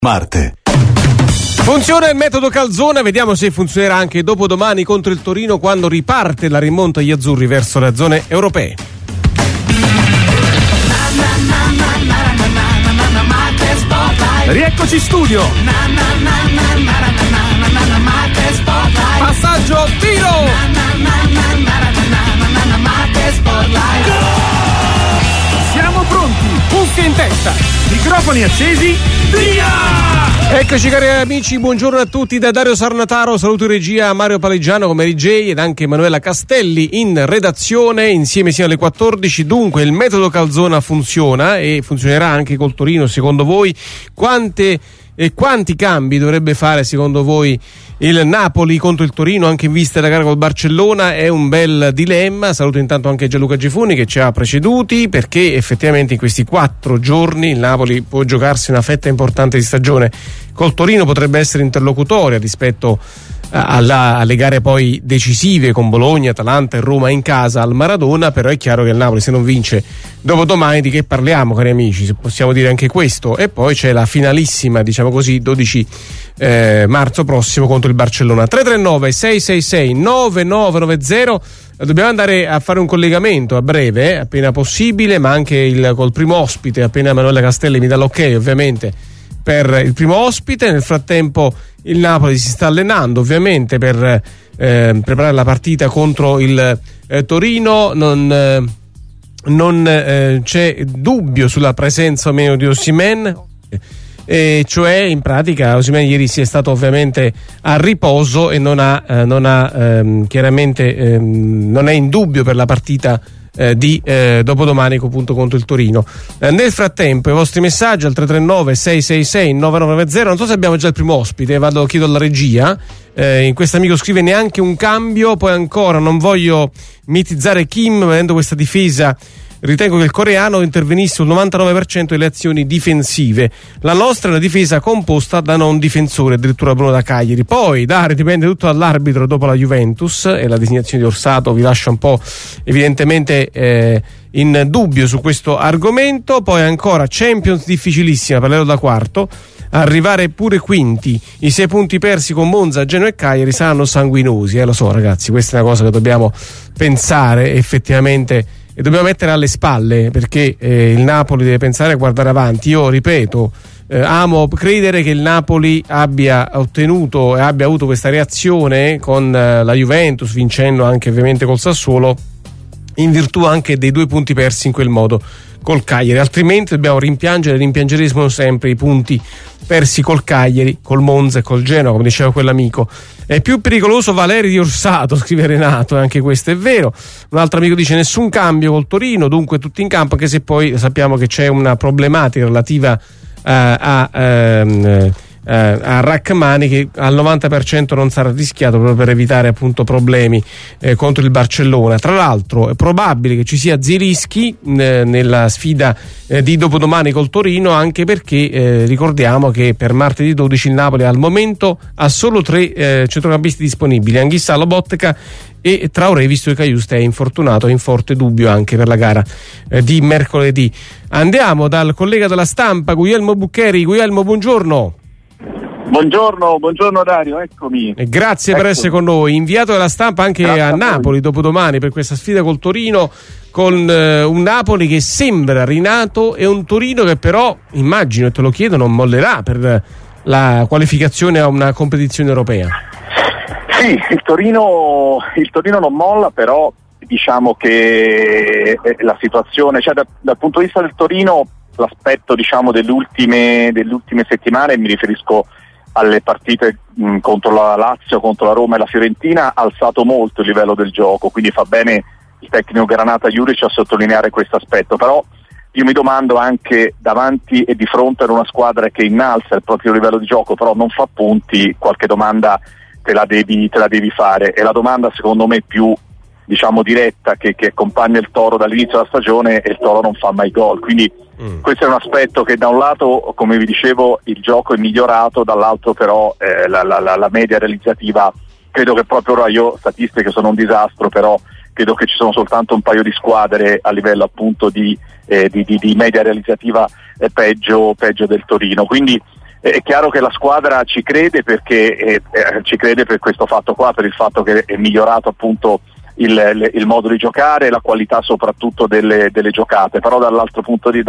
Marte. Funziona il metodo Calzona, vediamo se funzionerà anche dopodomani contro il Torino quando riparte la rimonta agli azzurri verso le zone europee. Rieccoci in studio. Passaggio, tiro! Siamo pronti. Cuffie in testa. Microfoni accesi. Via! Eccoci cari amici, buongiorno a tutti da Dario Sarnataro, saluto in regia Mario Paleggiano con Mary J ed anche Emanuela Castelli in redazione, insieme sino alle 14. Dunque il metodo Calzona funziona e funzionerà anche col Torino, secondo voi? Quanti cambi dovrebbe fare secondo voi il Napoli contro il Torino, anche in vista della gara col Barcellona? È un bel dilemma. Saluto intanto anche Gianluca Gifuni che ci ha preceduti, perché effettivamente in questi 4 giorni il Napoli può giocarsi una fetta importante di stagione. Col Torino potrebbe essere interlocutoria rispetto alle gare poi decisive con Bologna, Atalanta e Roma in casa al Maradona, però è chiaro che il Napoli, se non vince dopodomani, di che parliamo, cari amici? Se possiamo dire anche questo. E poi c'è la finalissima, diciamo così, 12 marzo prossimo contro il Barcellona. 339 666 9990. Dobbiamo andare a fare un collegamento a breve, appena possibile, ma anche col primo ospite, appena Emanuela Castelli mi dà l'ok ovviamente per il primo ospite. Nel frattempo il Napoli si sta allenando ovviamente per preparare la partita contro il Torino. Non c'è dubbio sulla presenza o meno di Osimhen, cioè in pratica Osimhen ieri si è stato ovviamente a riposo e non è in dubbio per la partita di dopodomani appunto contro il Torino. Nel frattempo i vostri messaggi al 339 666 9990. Non so se abbiamo già il primo ospite, chiedo alla regia. In questo amico scrive: neanche un cambio. Poi ancora, non voglio mitizzare Kim vedendo questa difesa, ritengo che il coreano intervenisse sul 99% delle azioni difensive. La nostra è una difesa composta da non difensori, addirittura Bruno da Cagliari. Poi dipende tutto dall'arbitro dopo la Juventus, e la designazione di Orsato vi lascia un po' evidentemente in dubbio su questo argomento. Poi ancora Champions difficilissima per l'Ero da quarto, arrivare pure quinti, i 6 punti persi con Monza, Genoa e Cagliari saranno sanguinosi, lo so ragazzi, questa è una cosa che dobbiamo pensare effettivamente e dobbiamo mettere alle spalle, perché il Napoli deve pensare a guardare avanti. Io ripeto, amo credere che il Napoli abbia ottenuto e abbia avuto questa reazione con la Juventus, vincendo anche ovviamente col Sassuolo, in virtù anche dei 2 punti persi in quel modo col Cagliari, altrimenti dobbiamo rimpiangeremo sempre i punti persi col Cagliari, col Monza e col Genoa, come diceva quell'amico. È più pericoloso Valeri di Orsato, scrive Renato, e anche questo è vero. Un altro amico dice: nessun cambio col Torino, dunque tutti in campo, anche se poi sappiamo che c'è una problematica relativa a Rachmani, che al 90% non sarà rischiato proprio per evitare appunto problemi contro il Barcellona. Tra l'altro è probabile che ci sia Zielinski nella sfida di dopodomani col Torino, anche perché ricordiamo che per martedì 12 il Napoli al momento ha solo 3 centrocampisti disponibili: Anghissà, Lobotka e Traoré, visto che Cajuste è infortunato, è in forte dubbio anche per la gara di mercoledì. Andiamo dal collega della Stampa, Guglielmo Buccheri. Guglielmo, buongiorno. Buongiorno Dario, eccomi. Grazie per essere con noi. Inviato della Stampa anche a Napoli dopodomani per questa sfida col Torino, con un Napoli che sembra rinato e un Torino che però, immagino e te lo chiedo, non mollerà per la qualificazione a una competizione europea. Sì, il Torino non molla, però diciamo che la situazione, cioè dal punto di vista del Torino, l'aspetto diciamo delle ultime settimane, mi riferisco alle partite contro la Lazio, contro la Roma e la Fiorentina, ha alzato molto il livello del gioco, quindi fa bene il tecnico Granata Juric a sottolineare questo aspetto. Però io mi domando anche, davanti e di fronte ad una squadra che innalza il proprio livello di gioco però non fa punti, qualche domanda te la devi fare, e la domanda secondo me più diciamo diretta che accompagna il Toro dall'inizio della stagione è: il Toro non fa mai gol, quindi questo è un aspetto che da un lato, come vi dicevo, il gioco è migliorato, dall'altro però la media realizzativa, credo che proprio ora, io statistiche sono un disastro, però credo che ci sono soltanto un paio di squadre a livello appunto di media realizzativa peggio del Torino, quindi È chiaro che la squadra ci crede perché ci crede per questo fatto qua, per il fatto che è migliorato appunto il modo di giocare, la qualità soprattutto delle giocate, però dall'altra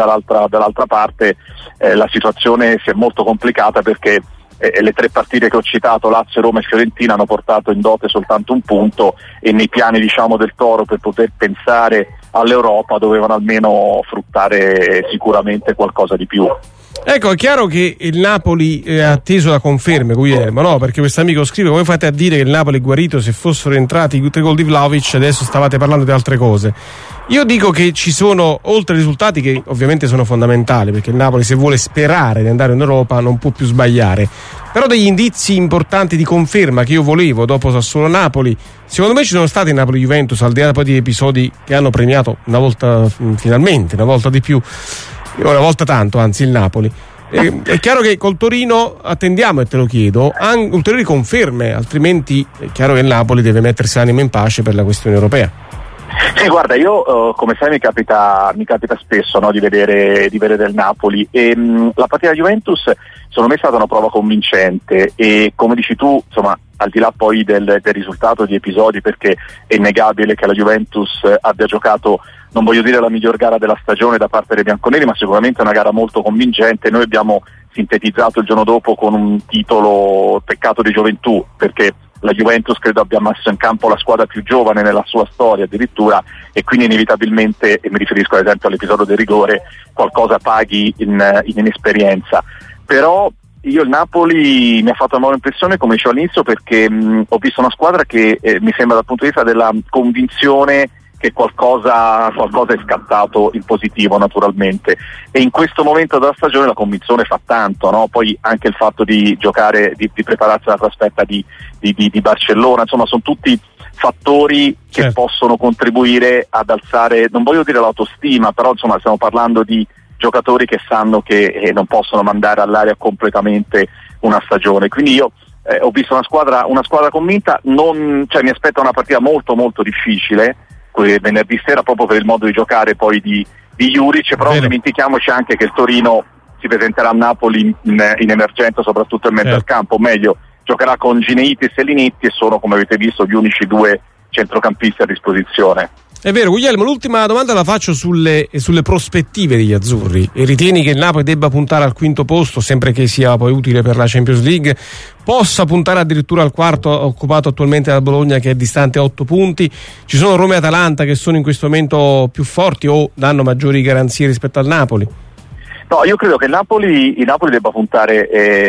parte la situazione si è molto complicata perché le 3 partite che ho citato, Lazio, Roma e Fiorentina, hanno portato in dote soltanto un punto, e nei piani diciamo del Toro, per poter pensare all'Europa, dovevano almeno fruttare sicuramente qualcosa di più. Ecco, è chiaro che il Napoli ha atteso la conferma, Guglielmo, no? Perché questo amico scrive: come fate a dire che il Napoli è guarito? Se fossero entrati i 3 gol di Vlahovic adesso stavate parlando di altre cose. Io dico che ci sono, oltre ai risultati che ovviamente sono fondamentali, perché il Napoli, se vuole sperare di andare in Europa, non può più sbagliare, però degli indizi importanti di conferma che io volevo dopo Sassuolo-Napoli, secondo me ci sono stati in Napoli-Juventus, al di là poi di episodi che hanno premiato una volta, finalmente, una volta di più, una volta tanto, anzi, il Napoli. È chiaro che col Torino attendiamo, e te lo chiedo, ulteriori conferme, altrimenti è chiaro che il Napoli deve mettersi l'anima in pace per la questione europea. Sì, guarda, io come sai mi capita spesso, no, di vedere del Napoli, e la partita Juventus secondo me è stata una prova convincente, e come dici tu, insomma, al di là poi del risultato di episodi, perché è innegabile che la Juventus abbia giocato, non voglio dire la miglior gara della stagione da parte dei bianconeri, ma sicuramente una gara molto convincente. Noi abbiamo sintetizzato il giorno dopo con un titolo peccato di gioventù, perché la Juventus credo abbia messo in campo la squadra più giovane nella sua storia addirittura, e quindi inevitabilmente, e mi riferisco ad esempio all'episodio del rigore, qualcosa paghi in inesperienza. Però io il Napoli mi ha fatto una nuova impressione, come dicevo all'inizio, perché ho visto una squadra che mi sembra, dal punto di vista della convinzione, che qualcosa è scattato in positivo naturalmente, e in questo momento della stagione la convinzione fa tanto, no? Poi anche il fatto di giocare, di prepararsi alla trasferta di Barcellona, insomma sono tutti fattori che possono contribuire ad alzare, non voglio dire l'autostima, però insomma stiamo parlando di giocatori che sanno che non possono mandare all'aria completamente una stagione, quindi io ho visto una squadra convinta. Mi aspetta una partita molto molto difficile venerdì sera, proprio per il modo di giocare poi di Juric, però non dimentichiamoci anche che il Torino si presenterà a Napoli in emergenza, soprattutto in mezzo al campo, o meglio, giocherà con Gineitis e Linetti, e sono, come avete visto, gli unici 2 centrocampisti a disposizione. È vero, Guglielmo, l'ultima domanda la faccio sulle prospettive degli azzurri. E ritieni che il Napoli debba puntare al 5° posto, sempre che sia poi utile per la Champions League, possa puntare addirittura al 4° occupato attualmente da Bologna, che è distante 8 punti? Ci sono Roma e Atalanta che sono in questo momento più forti o danno maggiori garanzie rispetto al Napoli? No, io credo che il Napoli debba puntare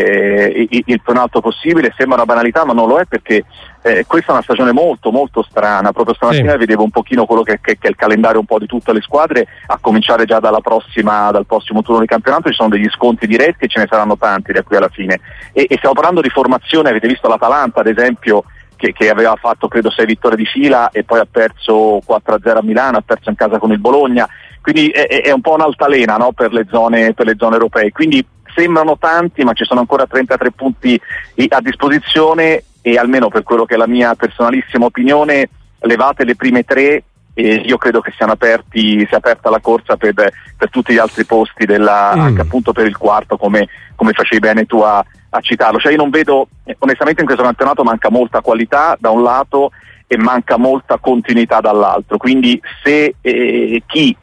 il più in alto possibile. Sembra una banalità, ma non lo è, perché questa è una stagione molto molto strana. Proprio stamattina vedevo un pochino quello che è il calendario un po' di tutte le squadre, a cominciare già dal prossimo turno di campionato. Ci sono degli scontri diretti e ce ne saranno tanti da qui alla fine, e stiamo parlando di formazione. Avete visto l'Atalanta ad esempio, che aveva fatto credo 6 vittorie di fila e poi ha perso 4-0 a Milano, ha perso in casa con il Bologna, quindi è un po' un'altalena, no, per le zone europee. Quindi sembrano tanti, ma ci sono ancora 33 punti a disposizione, e almeno per quello che è la mia personalissima opinione, levate le prime 3 e io credo che sia aperta la corsa per tutti gli altri posti anche appunto per il 4°, come facevi bene tu a citarlo. Cioè io non vedo, onestamente in questo campionato manca molta qualità da un lato e manca molta continuità dall'altro, quindi se chi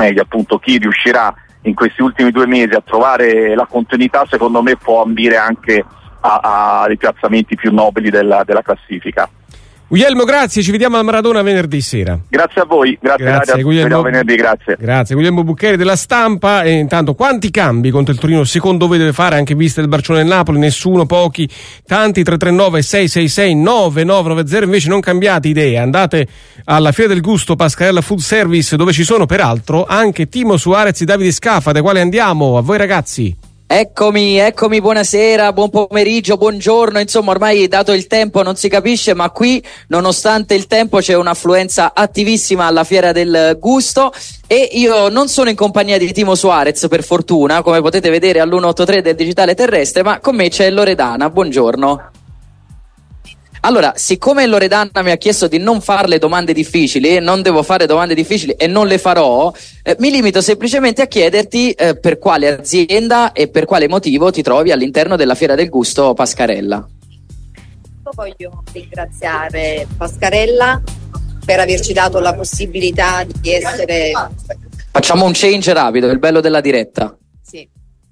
riuscirà in questi ultimi 2 mesi a trovare la continuità, secondo me può ambire anche a piazzamenti più nobili della classifica. Guglielmo, grazie, ci vediamo al Maradona venerdì sera. Grazie a voi, grazie Guglielmo. Ci vediamo venerdì, grazie. Grazie, Guglielmo Buccheri della Stampa. E intanto, quanti cambi contro il Torino secondo voi deve fare, anche vista il Barcellona e il Napoli? Nessuno, pochi, tanti. 339 666 9990. Invece non cambiate idea, andate alla Fiera del Gusto Pascarella Food Service, dove ci sono peraltro anche Timo Suarez e Davide Scaffa, dai quali andiamo. A voi ragazzi. Eccomi, buonasera, buon pomeriggio, buongiorno, insomma ormai dato il tempo non si capisce, ma qui nonostante il tempo c'è un'affluenza attivissima alla Fiera del Gusto, e io non sono in compagnia di Timo Suarez, per fortuna, come potete vedere all'183 del digitale terrestre, ma con me c'è Loredana. Buongiorno. Allora, siccome Loredana mi ha chiesto di non fare le domande difficili, non devo fare domande difficili e non le farò, mi limito semplicemente a chiederti per quale azienda e per quale motivo ti trovi all'interno della Fiera del Gusto Pascarella. Voglio ringraziare Pascarella per averci dato la possibilità di essere... Facciamo un change rapido, il bello della diretta. Sì.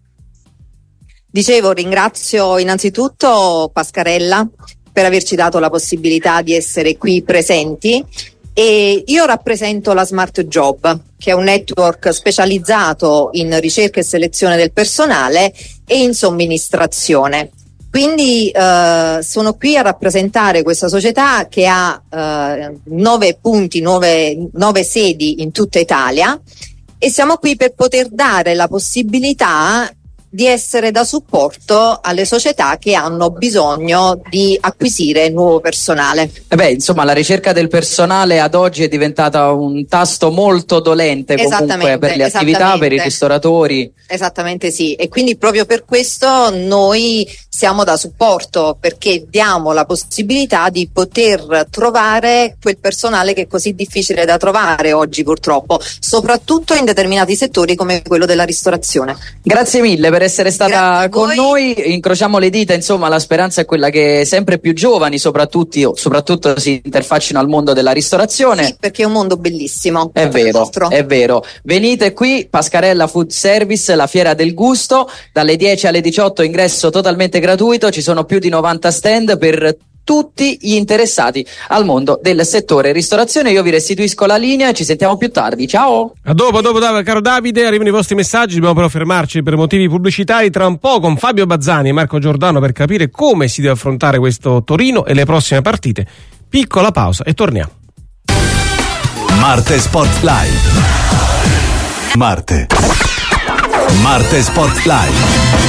Dicevo, ringrazio innanzitutto Pascarella per averci dato la possibilità di essere qui presenti, e io rappresento la Smart Job, che è un network specializzato in ricerca e selezione del personale e in somministrazione. Quindi sono qui a rappresentare questa società che ha 9 punti, 9 sedi in tutta Italia, e siamo qui per poter dare la possibilità di essere da supporto alle società che hanno bisogno di acquisire nuovo personale. Insomma, la ricerca del personale ad oggi è diventata un tasto molto dolente comunque per le attività, per i ristoratori. Esattamente sì, e quindi proprio per questo noi siamo da supporto, perché diamo la possibilità di poter trovare quel personale che è così difficile da trovare oggi purtroppo, soprattutto in determinati settori come quello della ristorazione. Grazie mille per essere stata con noi, incrociamo le dita, insomma la speranza è quella che sempre più giovani soprattutto si interfaccino al mondo della ristorazione. Sì, perché è un mondo bellissimo. È vero. Venite qui, Pascarella Food Service, la Fiera del Gusto, dalle 10 alle 18, ingresso totalmente gratuito, ci sono più di 90 stand per tutti gli interessati al mondo del settore ristorazione. Io vi restituisco la linea e ci sentiamo più tardi. Ciao. A dopo, caro Davide, arrivano i vostri messaggi, dobbiamo però fermarci per motivi pubblicitari tra un po' con Fabio Bazzani e Marco Giordano per capire come si deve affrontare questo Torino e le prossime partite. Piccola pausa e torniamo. Marte Sport Live. Marte Sport Live.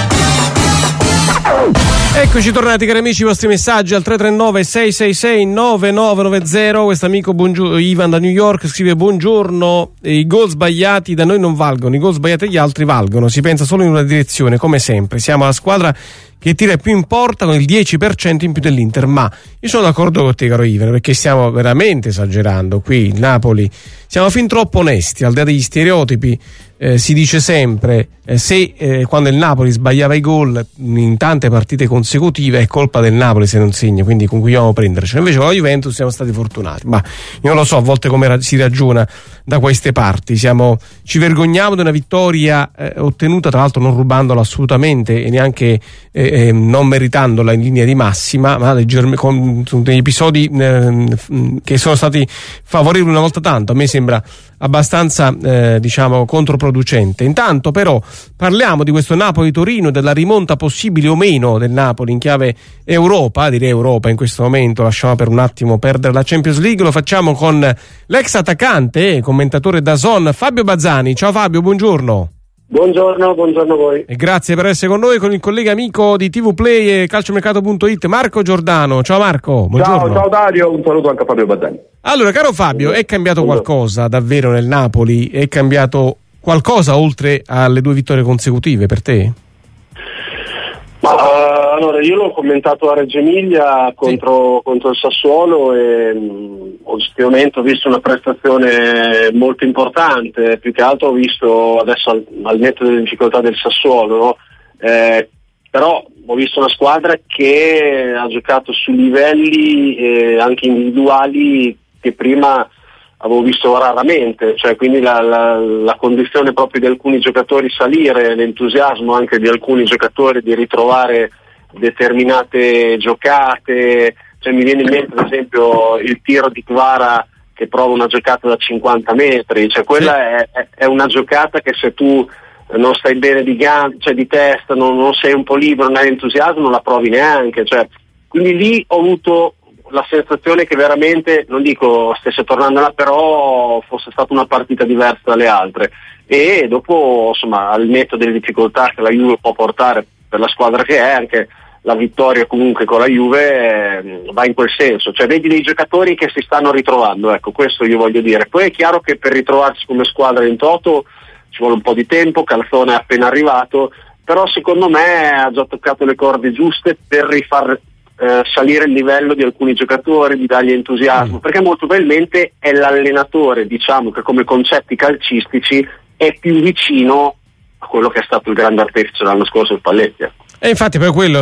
Eccoci tornati, cari amici, i vostri messaggi al 339 666 9990. Questo amico Ivan da New York scrive: buongiorno, i gol sbagliati da noi non valgono, i gol sbagliati agli altri valgono, si pensa solo in una direzione come sempre, siamo la squadra che tira più in porta con il 10% in più dell'Inter. Ma io sono d'accordo con te, caro Ivan, perché stiamo veramente esagerando qui. Il Napoli, siamo fin troppo onesti, al di là degli stereotipi. Si dice sempre quando il Napoli sbagliava i gol in tante partite consecutive è colpa del Napoli se non segna, quindi con cui dobbiamo prenderci. Invece con la Juventus siamo stati fortunati, ma io non lo so a volte come si ragiona da queste parti. Ci vergogniamo di una vittoria ottenuta, tra l'altro non rubandola assolutamente e neanche non meritandola in linea di massima, ma con degli episodi che sono stati favorevoli una volta tanto. A me sembra abbastanza controproducente. Intanto però parliamo di questo Napoli-Torino, della rimonta possibile o meno del Napoli in chiave Europa, direi Europa in questo momento. Lasciamo per un attimo perdere la Champions League, lo facciamo con l'ex attaccante e commentatore DAZN Fabio Bazzani. Ciao Fabio, buongiorno. Buongiorno a voi. E grazie per essere con noi, con il collega amico di TV Play e calciomercato.it Marco Giordano. Ciao Marco, buongiorno. Ciao Dario, un saluto anche a Fabio Bazzani. Allora, caro Fabio, è cambiato qualcosa davvero nel Napoli? È cambiato qualcosa oltre alle 2 vittorie consecutive per te? Allora, io l'ho commentato a Reggio Emilia contro il Sassuolo e oggettivamente ho visto una prestazione molto importante. Più che altro ho visto adesso al netto delle difficoltà del Sassuolo, però ho visto una squadra che ha giocato su livelli anche individuali che prima avevo visto raramente, cioè quindi la condizione proprio di alcuni giocatori salire, l'entusiasmo anche di alcuni giocatori di ritrovare determinate giocate, cioè mi viene in mente ad esempio il tiro di Kvara che prova una giocata da 50 metri, cioè quella è una giocata che se tu non stai bene di gambe, cioè di testa, non sei un po' libero, non hai entusiasmo, non la provi neanche, cioè quindi lì ho avuto la sensazione che veramente, non dico stesse tornando là, però fosse stata una partita diversa dalle altre. E dopo, insomma, al netto delle difficoltà che la Juve può portare per la squadra che è, anche la vittoria comunque con la Juve va in quel senso, cioè vedi dei giocatori che si stanno ritrovando, ecco, questo io voglio dire. Poi è chiaro che per ritrovarsi come squadra in toto ci vuole un po' di tempo, Calzone è appena arrivato, però secondo me ha già toccato le corde giuste per rifar salire il livello di alcuni giocatori, di dargli entusiasmo, perché molto probabilmente è l'allenatore, diciamo, che come concetti calcistici è più vicino a quello che è stato il grande artefice l'anno scorso il Spalletti. E infatti poi quello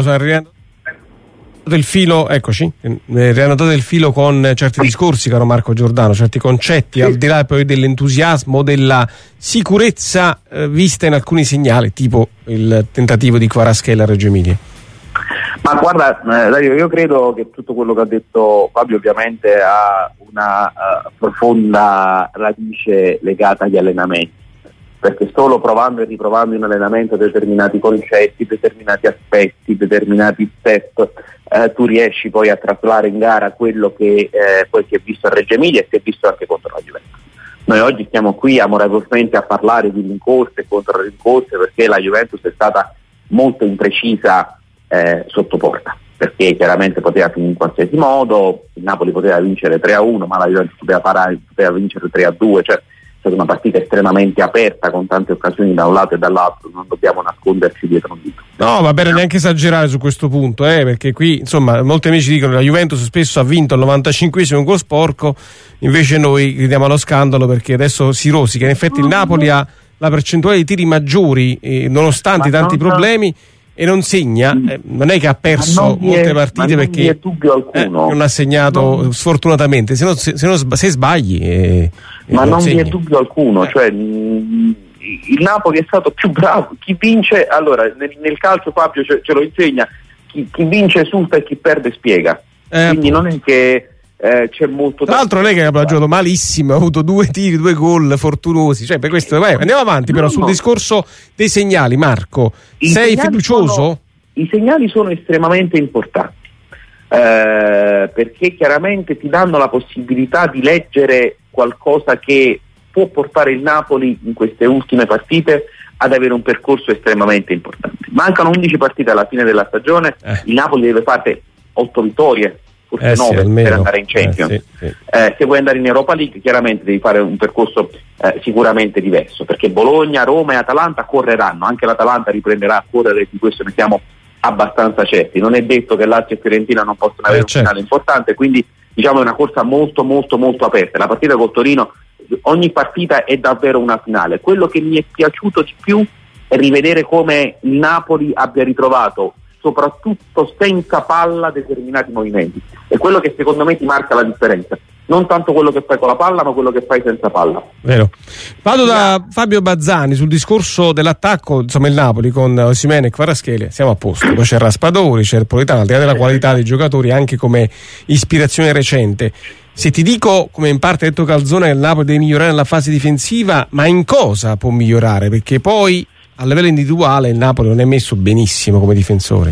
del filo, eccoci, riannotato il filo con certi discorsi, caro Marco Giordano, certi concetti, al di là poi dell'entusiasmo, della sicurezza vista in alcuni segnali, tipo il tentativo di Kvaratskhelia a Reggio Emilia. Ma guarda, Dario, io credo che tutto quello che ha detto Fabio ovviamente ha una profonda radice legata agli allenamenti, perché solo provando e riprovando in allenamento determinati concetti, determinati aspetti, determinati step, tu riesci poi a traslare in gara quello che poi si è visto a Reggio Emilia e si è visto anche contro la Juventus. Noi oggi stiamo qui amorevolmente a parlare di rincorse e contro rincorse, perché la Juventus è stata molto imprecisa sotto porta, perché chiaramente poteva finire in qualsiasi modo, il Napoli poteva vincere 3-1, ma la Juventus poteva vincere 3-2, cioè è stata una partita estremamente aperta con tante occasioni da un lato e dall'altro, non dobbiamo nasconderci dietro un dito. No, va bene neanche esagerare su questo punto, perché qui insomma molti amici dicono che la Juventus spesso ha vinto al 95esimo un gol sporco, invece noi gridiamo allo scandalo perché adesso si rosica. In effetti il Napoli ha la percentuale di tiri maggiori nonostante tanti problemi e non segna, non è che ha perso molte partite perché non ha segnato sfortunatamente, se sbagli ma non vi è segni. dubbio alcuno, cioè il Napoli è stato più bravo, chi vince, allora nel calcio Fabio ce lo insegna, chi vince esulta e chi perde spiega, quindi non è che c'è molto. Tra l'altro lei che ha giocato malissimo, ha avuto 2 tiri, 2 gol fortunosi, cioè per questo andiamo avanti però sul discorso dei segnali. Marco, sei fiducioso? I segnali sono estremamente importanti, perché chiaramente ti danno la possibilità di leggere qualcosa che può portare il Napoli in queste ultime partite ad avere un percorso estremamente importante. Mancano 11 partite alla fine della stagione, il Napoli deve fare 8 vittorie, forse 9 per andare in Champions. Se vuoi andare in Europa League chiaramente devi fare un percorso sicuramente diverso, perché Bologna, Roma e Atalanta correranno, anche l'Atalanta riprenderà a correre, di questo ne siamo abbastanza certi. Non è detto che Lazio e Fiorentina non possono avere un finale importante, quindi diciamo è una corsa molto molto molto aperta. La partita col Torino, ogni partita è davvero una finale. Quello che mi è piaciuto di più è rivedere come il Napoli abbia ritrovato soprattutto senza palla determinati movimenti, è quello che secondo me ti marca la differenza, non tanto quello che fai con la palla ma quello che fai senza palla. Vero. Vado da Fabio Bazzani sul discorso dell'attacco, insomma il Napoli con Osimhen e Kvaratskhelia siamo a posto, poi c'è Raspadori, c'è il Politano, al di là della qualità dei giocatori anche come ispirazione recente. Se ti dico, come in parte ha detto Calzone, che il Napoli deve migliorare nella fase difensiva, ma in cosa può migliorare? Perché poi a livello individuale il Napoli non è messo benissimo come difensore.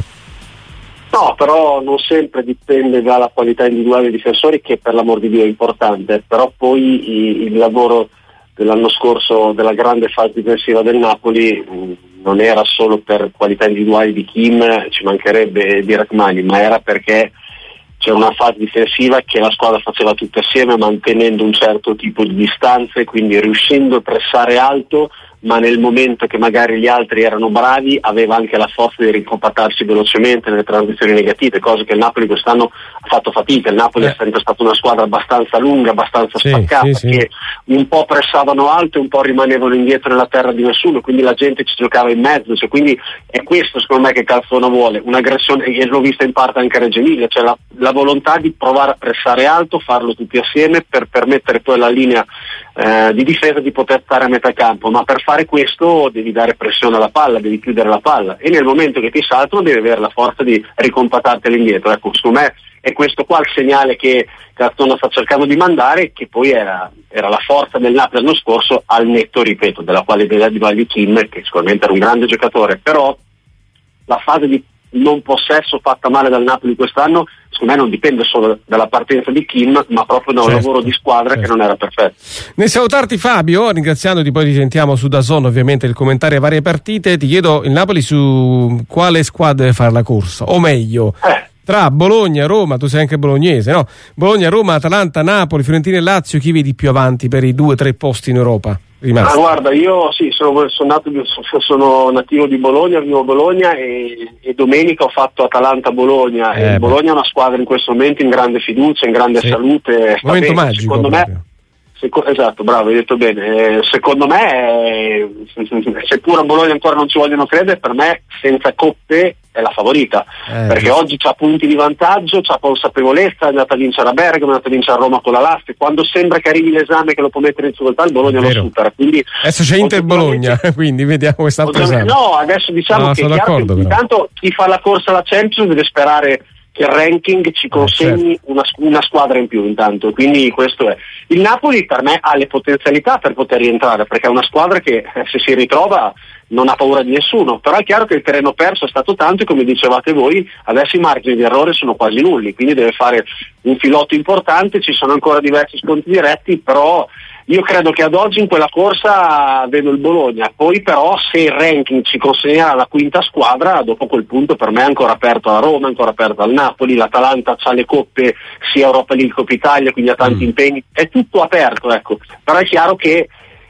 No, però non sempre dipende dalla qualità individuale dei difensori, che per l'amor di Dio è importante, però poi il lavoro dell'anno scorso della grande fase difensiva del Napoli non era solo per qualità individuali di Kim, ci mancherebbe di Rachmani, ma era perché c'era una fase difensiva che la squadra faceva tutta assieme mantenendo un certo tipo di distanze, quindi riuscendo a pressare alto, ma nel momento che magari gli altri erano bravi aveva anche la forza di ricompattarsi velocemente nelle transizioni negative, cose che il Napoli quest'anno ha fatto fatica. Il Napoli è sempre stata una squadra abbastanza lunga, abbastanza spaccata, che un po' pressavano alto e un po' rimanevano indietro nella terra di nessuno, quindi la gente ci giocava in mezzo, cioè, quindi è questo secondo me che Calzona vuole, un'aggressione, e l'ho vista in parte anche a Reggio Emilia, cioè la volontà di provare a pressare alto, farlo tutti assieme per permettere poi alla linea di difesa di poter stare a metà campo, ma per fare questo devi dare pressione alla palla, devi chiudere la palla, e nel momento che ti saltano devi avere la forza di ricompattarti all'indietro. Ecco, secondo me è questo qua il segnale che Calzona sta cercando di mandare, che poi era la forza del Napoli l'anno scorso, al netto, ripeto, della qualità di Kim, che sicuramente era un grande giocatore, però la fase di non possesso fatta male dal Napoli quest'anno secondo me non dipende solo dalla partenza di Kim, ma proprio da un lavoro di squadra che non era perfetto. Nel salutarti Fabio, ringraziandoti, poi ti sentiamo su DAZN ovviamente il commentario a varie partite, ti chiedo il Napoli su quale squadra deve fare la corsa, o meglio tra Bologna, Roma, tu sei anche bolognese, no? Bologna, Roma, Atalanta, Napoli, Fiorentina e Lazio, chi vedi più avanti per i 2-3 posti in Europa rimasti? Guarda, io sì, sono nativo di Bologna, vivo a Bologna e domenica ho fatto Atalanta-Bologna e Bologna è una squadra in questo momento in grande fiducia, in grande salute. Momento magico, secondo me. Esatto, bravo, hai detto bene. Secondo me, seppur a Bologna ancora non ci vogliono credere, per me senza coppe è la favorita, perché oggi c'ha punti di vantaggio, c'ha consapevolezza, è andata a vincere a Bergamo, è andata a vincere a Roma con la Lassi. Quando sembra che arrivi l'esame che lo può mettere in difficoltà, il Bologna lo supera. Quindi adesso c'è Inter-Bologna, quindi vediamo quest'altro esame. No, adesso diciamo che è chiaro che intanto chi fa la corsa alla Champions deve sperare che il ranking ci consegni una squadra in più intanto, quindi questo è. Il Napoli per me ha le potenzialità per poter rientrare, perché è una squadra che se si ritrova non ha paura di nessuno, però è chiaro che il terreno perso è stato tanto e come dicevate voi adesso i margini di errore sono quasi nulli, quindi deve fare un filotto importante, ci sono ancora diversi scontri diretti, però io credo che ad oggi in quella corsa vedo il Bologna, poi però se il ranking ci consegnerà la quinta squadra, dopo quel punto per me è ancora aperto a Roma, è ancora aperto al Napoli, l'Atalanta ha le coppe sia Europa League Coppa Italia, quindi ha tanti impegni, è tutto aperto, ecco. Però è chiaro che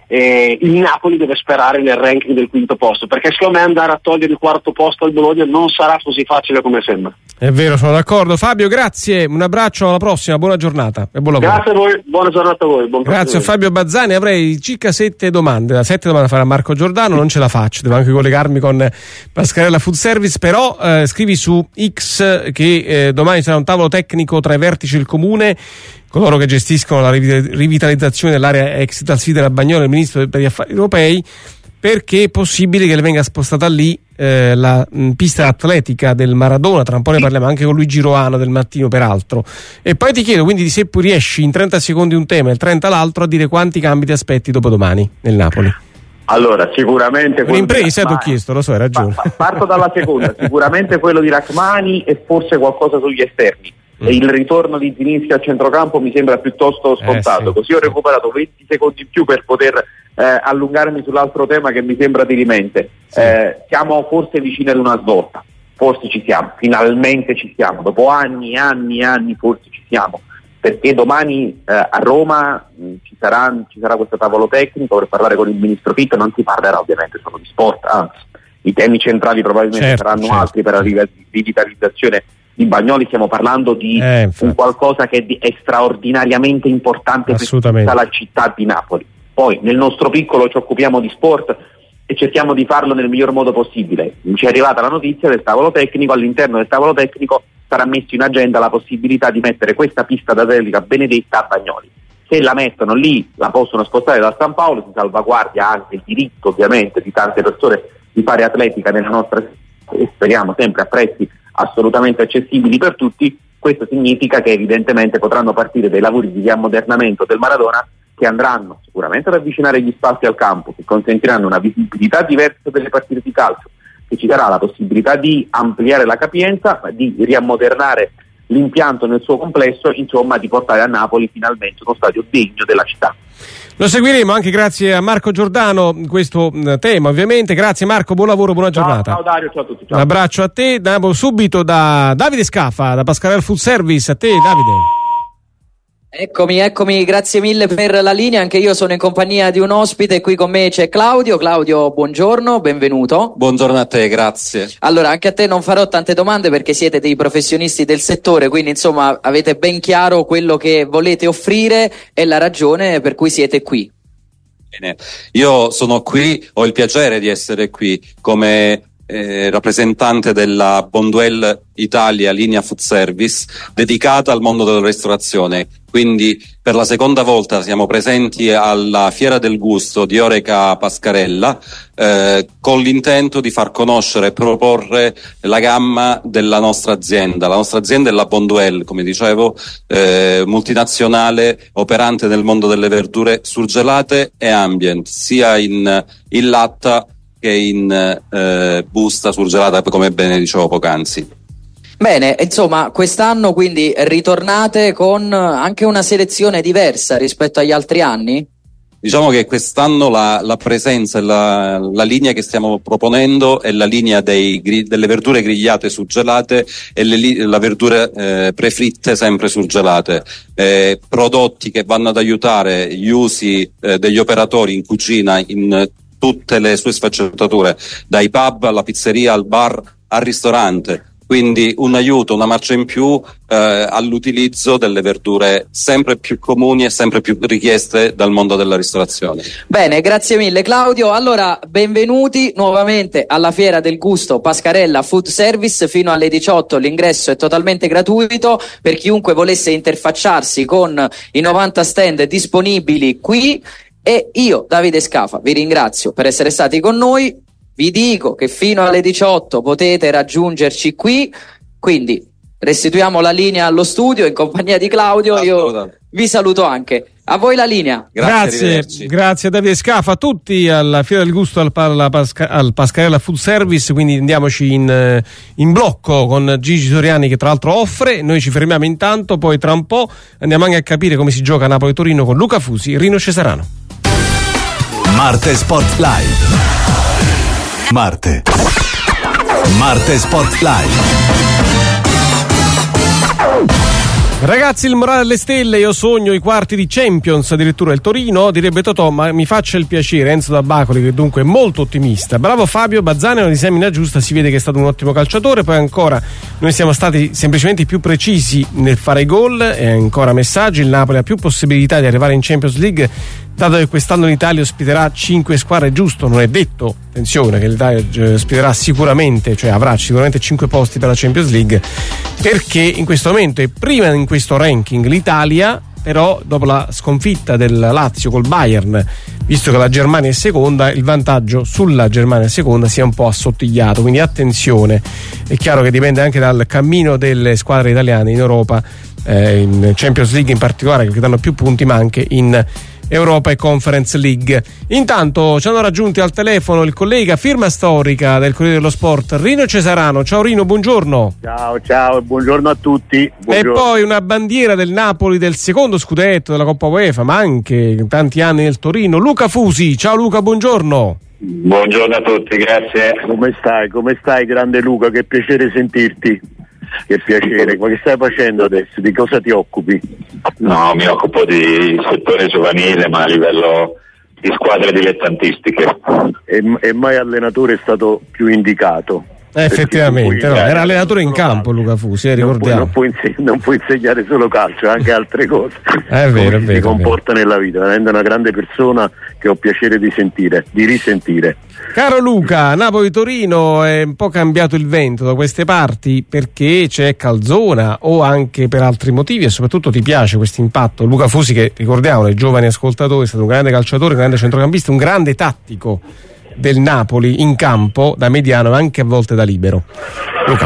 il Napoli deve sperare nel ranking del quinto posto, perché secondo me andare a togliere il quarto posto al Bologna non sarà così facile come sembra. È vero, sono d'accordo. Fabio, grazie, un abbraccio, alla prossima, buona giornata e buon lavoro. Grazie a voi, buona giornata a voi. Grazie a Fabio Bazzani, avrei circa 7 domande. La 7 domande farà Marco Giordano, non ce la faccio, devo anche collegarmi con Pascarella Food Service, però scrivi su X che domani sarà un tavolo tecnico tra i vertici del comune, coloro che gestiscono la rivitalizzazione dell'area ex Italside della Bagnola e il ministro per gli affari europei, perché è possibile che le venga spostata lì la pista atletica del Maradona. Tra un po' ne parliamo anche con Luigi Roano del Mattino, peraltro. E poi ti chiedo quindi se riesci in 30 secondi un tema e il 30 l'altro a dire quanti cambi ti aspetti dopodomani nel Napoli. Allora, sicuramente un'impresa ti ho chiesto, lo so, hai ragione. Parto dalla seconda, sicuramente quello di Rachmani e forse qualcosa sugli esterni. E il ritorno di Zilinski al centrocampo mi sembra piuttosto scontato, così ho recuperato 20 secondi in più per poter allungarmi sull'altro tema che mi sembra dirimente. Siamo forse vicini ad una svolta, forse ci siamo, finalmente ci siamo, dopo anni forse ci siamo, perché domani a Roma ci sarà questo tavolo tecnico per parlare con il ministro Fitto. Non si parlerà ovviamente solo di sport, anzi i temi centrali probabilmente saranno altri per la rivitalizzazione di Bagnoli. Stiamo parlando di un qualcosa che è straordinariamente importante per tutta la città di Napoli. Poi nel nostro piccolo ci occupiamo di sport e cerchiamo di farlo nel miglior modo possibile. Ci è arrivata la notizia del tavolo tecnico, all'interno del tavolo tecnico sarà messo in agenda la possibilità di mettere questa pista d'atletica benedetta a Bagnoli. Se la mettono lì la possono spostare da San Paolo, si salvaguardia anche il diritto ovviamente di tante persone di fare atletica nella nostra città e speriamo sempre a prezzi assolutamente accessibili per tutti. Questo significa che evidentemente potranno partire dei lavori di riammodernamento del Maradona che andranno sicuramente ad avvicinare gli spazi al campo, che consentiranno una visibilità diversa delle partite di calcio, che ci darà la possibilità di ampliare la capienza, di riammodernare l'impianto nel suo complesso, insomma di portare a Napoli finalmente uno stadio degno della città. Lo seguiremo anche grazie a Marco Giordano questo tema, ovviamente. Grazie Marco, buon lavoro, buona giornata. Ciao Dario, ciao a tutti. Ciao. Un abbraccio a te. Andiamo subito da Davide Scaffa, da Pascarella Food Service. A te Davide. Eccomi, grazie mille per la linea. Anche io sono in compagnia di un ospite, qui con me c'è Claudio. Claudio, buongiorno, benvenuto. Buongiorno a te, grazie. Allora, anche a te non farò tante domande perché siete dei professionisti del settore, quindi insomma avete ben chiaro quello che volete offrire e la ragione per cui siete qui. Bene, io sono qui, ho il piacere di essere qui come rappresentante della Bonduelle Italia Linea Food Service dedicata al mondo della ristorazione. Quindi per la seconda volta siamo presenti alla Fiera del Gusto di Oreca Pascarella con l'intento di far conoscere e proporre la gamma della nostra azienda. La nostra azienda è la Bonduelle, come dicevo, multinazionale operante nel mondo delle verdure surgelate e ambient, sia in latta che in busta surgelata, come bene dicevo poc'anzi. Bene, insomma, quest'anno quindi ritornate con anche una selezione diversa rispetto agli altri anni? Diciamo che quest'anno la presenza e la linea che stiamo proponendo è la linea delle verdure grigliate surgelate e la verdura prefritte sempre surgelate, prodotti che vanno ad aiutare gli usi degli operatori in cucina in tutte le sue sfaccettature, dai pub alla pizzeria al bar al ristorante. Quindi un aiuto, una marcia in più all'utilizzo delle verdure sempre più comuni e sempre più richieste dal mondo della ristorazione. Bene, grazie mille Claudio. Allora, benvenuti nuovamente alla Fiera del Gusto Pascarella Food Service. Fino alle 18 l'ingresso è totalmente gratuito per chiunque volesse interfacciarsi con i 90 stand disponibili qui, e io, Davide Scafa, vi ringrazio per essere stati con noi. Vi dico che fino alle 18 potete raggiungerci qui, quindi restituiamo la linea allo studio in compagnia di Claudio. Io vi saluto anche. A voi la linea. Grazie Davide Scafa. A tutti alla Fiera del Gusto al Pascarella Food Service, quindi andiamoci in blocco con Gigi Soriani, che tra l'altro offre. Noi ci fermiamo intanto, poi tra un po' andiamo anche a capire come si gioca a Napoli-Torino con Luca Fusi, Rino Cesarano. Marte Sport Live. Marte Sport Live. Ragazzi, il morale alle stelle, io sogno i quarti di Champions, addirittura il Torino, direbbe Totò, ma mi faccia il piacere. Enzo da Bacoli, che dunque è molto ottimista. Bravo Fabio Bazzanero, di semina giusta, si vede che è stato un ottimo calciatore. Poi ancora, noi siamo stati semplicemente più precisi nel fare i gol. E ancora messaggi, il Napoli ha più possibilità di arrivare in Champions League, dato che quest'anno l'Italia ospiterà 5 squadre, giusto? Non è detto, attenzione, che l'Italia ospiterà sicuramente, cioè avrà sicuramente 5 posti per la Champions League, perché in questo momento è prima in questo ranking l'Italia, però dopo la sconfitta del Lazio col Bayern, visto che la Germania è seconda, il vantaggio sulla Germania seconda si è un po' assottigliato, quindi attenzione. È chiaro che dipende anche dal cammino delle squadre italiane in Europa, in Champions League in particolare, che danno più punti, ma anche in Europa e Conference League. Intanto ci hanno raggiunti al telefono il collega, firma storica del Corriere dello Sport, Rino Cesarano. Ciao Rino, buongiorno. Ciao, buongiorno a tutti. Buongiorno. E poi una bandiera del Napoli, del secondo scudetto della Coppa UEFA, ma anche tanti anni nel Torino, Luca Fusi. Ciao Luca, buongiorno. Buongiorno a tutti, grazie. Come stai grande Luca? Che piacere sentirti. Che piacere, ma che stai facendo adesso? Di cosa ti occupi? No, mi occupo di settore giovanile, ma a livello di squadre dilettantististiche. E mai allenatore è stato più indicato? Effettivamente, no, era allenatore in campo Luca Fusi, ricordiamo. Non puoi insegnare solo calcio, anche altre cose. È vero, si comporta nella vita, veramente una grande persona che ho piacere di risentire. Caro Luca, Napoli-Torino è un po' cambiato il vento da queste parti, perché c'è Calzona o anche per altri motivi, e soprattutto ti piace questo impatto? Luca Fusi, che ricordiamo, ai giovani ascoltatori, è stato un grande calciatore, un grande centrocampista, un grande tattico del Napoli in campo da mediano e anche a volte da libero. Luca.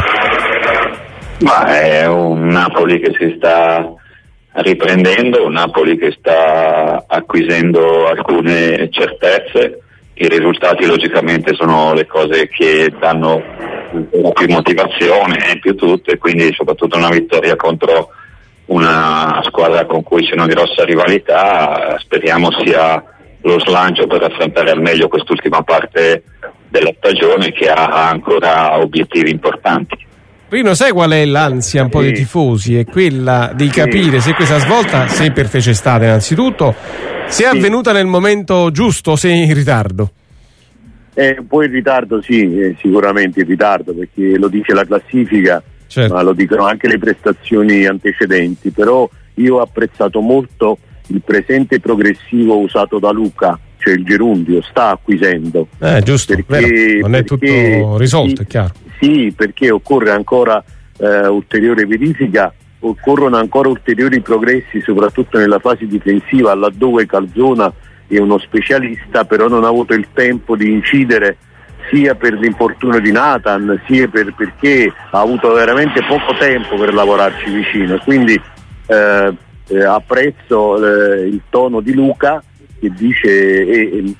Ma è un Napoli che si sta riprendendo, un Napoli che sta acquisendo alcune certezze. I risultati logicamente sono le cose che danno più motivazione e più tutto, e quindi soprattutto una vittoria contro una squadra con cui c'è una grossa rivalità, speriamo sia lo slancio per affrontare al meglio quest'ultima parte della stagione, che ha ancora obiettivi importanti. Rino, sai qual è l'ansia un po' dei tifosi? È quella di capire se questa svolta, se per fe c'è stata innanzitutto, se è avvenuta nel momento giusto o se è in ritardo. Un po' in ritardo, sì, sicuramente in ritardo, perché lo dice la classifica, certo, ma lo dicono anche le prestazioni antecedenti. Però io ho apprezzato molto il presente progressivo usato da Luca, cioè il gerundio, sta acquisendo. Giusto, perché, non è tutto risolto, è chiaro. Sì, perché occorre ancora ulteriore verifica, occorrono ancora ulteriori progressi, soprattutto nella fase difensiva, laddove Calzona è uno specialista, però non ha avuto il tempo di incidere, sia per l'infortunio di Nathan, sia perché ha avuto veramente poco tempo per lavorarci vicino. Quindi apprezzo il tono di Luca, che dice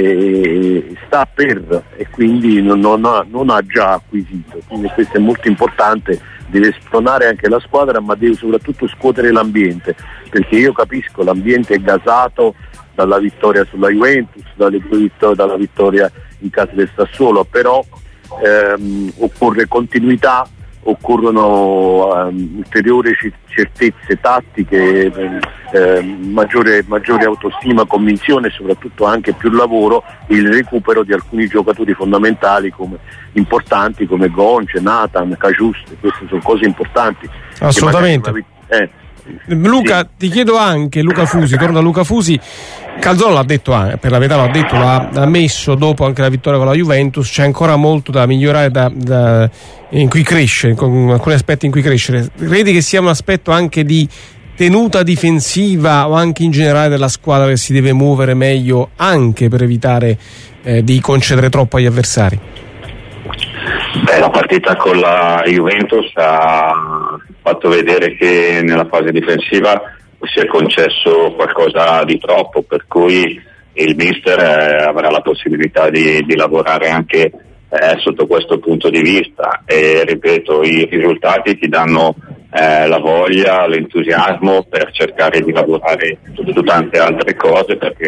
sta per, e quindi non ha già acquisito, quindi questo è molto importante. Deve spronare anche la squadra, ma deve soprattutto scuotere l'ambiente, perché io capisco, l'ambiente è gasato dalla vittoria sulla Juventus, dalla vittoria in casa del Sassuolo, però occorre continuità, occorrono ulteriori certezze tattiche, maggiore autostima, convinzione e soprattutto anche più lavoro, il recupero di alcuni giocatori fondamentali importanti come Gonce, Nathan, Cagiuste. Queste sono cose importanti. Assolutamente. Luca, sì. Ti chiedo anche, Luca Fusi, torno da Luca Fusi. Calzona l'ha detto, per la verità l'ha ammesso dopo anche la vittoria con la Juventus, c'è ancora molto da migliorare, in cui crescere, con alcuni aspetti in cui crescere. Credi che sia un aspetto anche di tenuta difensiva o anche in generale della squadra che si deve muovere meglio anche per evitare di concedere troppo agli avversari? La partita con la Juventus ha fatto vedere che nella fase difensiva si è concesso qualcosa di troppo, per cui il mister avrà la possibilità di lavorare anche sotto questo punto di vista, e ripeto, i risultati ti danno la voglia, l'entusiasmo per cercare di lavorare su tante altre cose, perché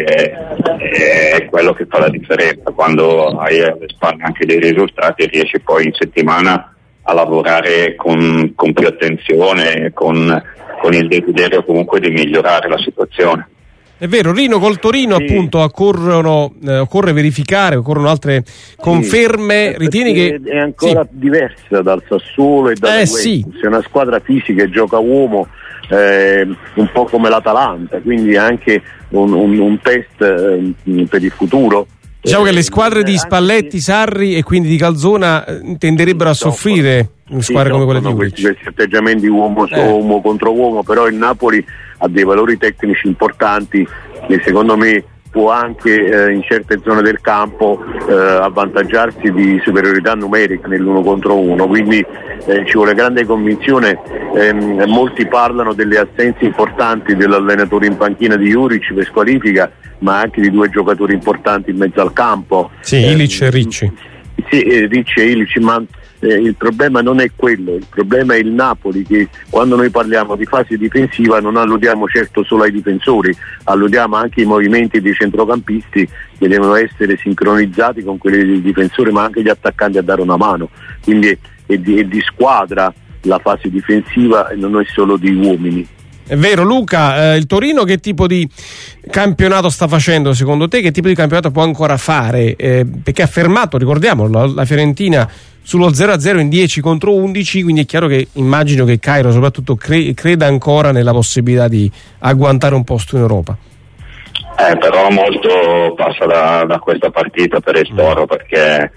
è quello che fa la differenza. Quando hai alle spalle anche dei risultati riesci poi in settimana a lavorare con più attenzione, con il desiderio comunque di migliorare la situazione. È vero, Rino, col Torino appunto occorre verificare, occorrono altre conferme. Ritieni che è ancora diversa dal Sassuolo e dalla Juventus, è una squadra fisica e gioca uomo, un po' come l'Atalanta, quindi anche un test per il futuro. Diciamo che le squadre di Spalletti, Sarri e quindi di Calzona tenderebbero a soffrire squadre come quelle di Juric. Questi atteggiamenti uomo contro uomo, però il Napoli ha dei valori tecnici importanti che secondo me può anche in certe zone del campo avvantaggiarsi di superiorità numerica nell'uno contro uno, quindi ci vuole grande convinzione. Molti parlano delle assenze importanti dell'allenatore in panchina di Juric per squalifica, ma anche di due giocatori importanti in mezzo al campo, Ilic e Ricci. Ricci e Ilic, ma il problema non è quello, il problema è il Napoli, che quando noi parliamo di fase difensiva non alludiamo certo solo ai difensori, alludiamo anche ai movimenti dei centrocampisti che devono essere sincronizzati con quelli dei difensori, ma anche gli attaccanti a dare una mano, quindi è di squadra la fase difensiva e non è solo di uomini. È vero, Luca, il Torino che tipo di campionato sta facendo secondo te? Che tipo di campionato può ancora fare? Perché ha fermato, ricordiamo, la Fiorentina sullo 0-0 in 10 contro 11, quindi è chiaro che immagino che Cairo soprattutto creda ancora nella possibilità di agguantare un posto in Europa. Però molto passa da questa partita per il Toro, perché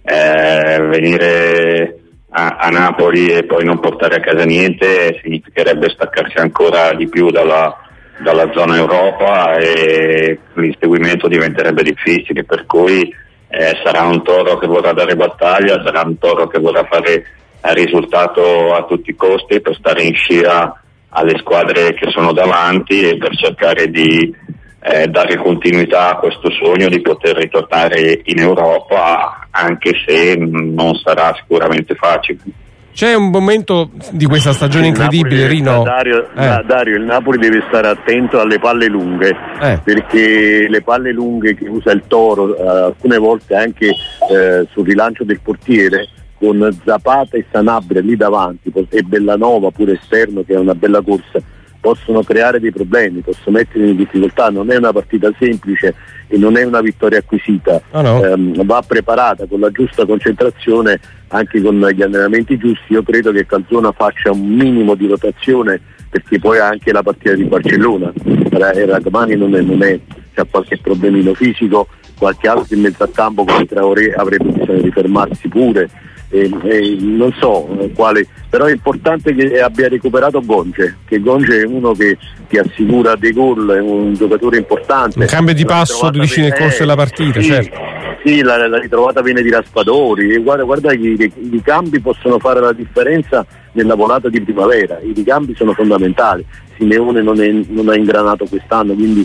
venire a Napoli e poi non portare a casa niente significherebbe staccarsi ancora di più dalla zona Europa e l'inseguimento diventerebbe difficile, per cui sarà un Toro che vorrà dare battaglia, sarà un Toro che vorrà fare risultato a tutti i costi per stare in scia alle squadre che sono davanti e per cercare di dare continuità a questo sogno di poter ritornare in Europa, anche se non sarà sicuramente facile. C'è un momento di questa stagione incredibile, Rino. Dario, il Napoli deve stare attento alle palle lunghe, perché le palle lunghe che usa il Toro alcune volte anche sul rilancio del portiere, con Zapata e Sanabria lì davanti e Bellanova pure esterno, che è una bella corsa, possono creare dei problemi, possono mettere in difficoltà. Non è una partita semplice e non è una vittoria acquisita, va preparata con la giusta concentrazione, anche con gli allenamenti giusti. Io credo che Calzona faccia un minimo di rotazione, perché poi ha anche la partita di Barcellona, Ragmani non è, c'ha qualche problemino fisico, qualche altro in mezzo a campo come Traoré avrebbe bisogno di fermarsi pure. Non so quale, però è importante che abbia recuperato Gonce, che Gonce è uno che ti assicura dei gol, è un giocatore importante. Un cambio di passo dici nel corso della partita, certo. Sì, la ritrovata viene di Raspadori, e guarda che i ricambi possono fare la differenza nella volata di primavera, i ricambi sono fondamentali. Simeone non ha ingranato quest'anno, quindi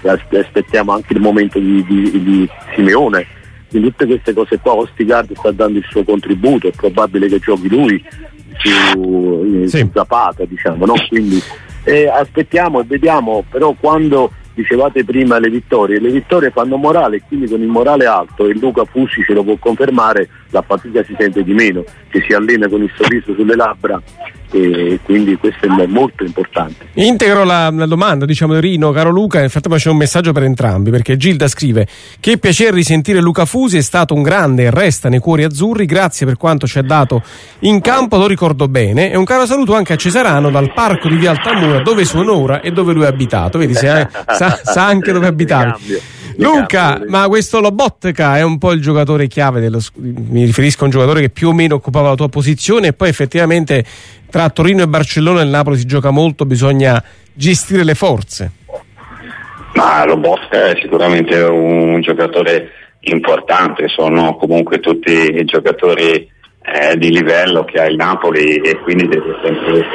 aspettiamo anche il momento di Simeone. In tutte queste cose qua Ostigard sta dando il suo contributo, è probabile che giochi lui su Zapata, diciamo, no? Quindi aspettiamo e vediamo, però quando dicevate prima le vittorie fanno morale, quindi con il morale alto, e Luca Fusi ce lo può confermare, la fatica si sente di meno, che si allena con il sorriso sulle labbra, e quindi questo è molto importante. Integro la domanda, diciamo, di Rino. Caro Luca, nel frattempo c'è un messaggio per entrambi, perché Gilda scrive: che piacere risentire Luca Fusi, è stato un grande e resta nei cuori azzurri, grazie per quanto ci ha dato in campo, lo ricordo bene, e un caro saluto anche a Cesarano dal parco di Via Altamura, dove suona ora e dove lui è abitato. Vedi, sa anche dove abitare. Luca, ma questo Lobotka è un po' il giocatore chiave mi riferisco a un giocatore che più o meno occupava la tua posizione, e poi effettivamente tra Torino e Barcellona il Napoli si gioca molto, bisogna gestire le forze. Ma Lobotka è sicuramente un giocatore importante, sono comunque tutti giocatori di livello che ha il Napoli, e quindi deve sempre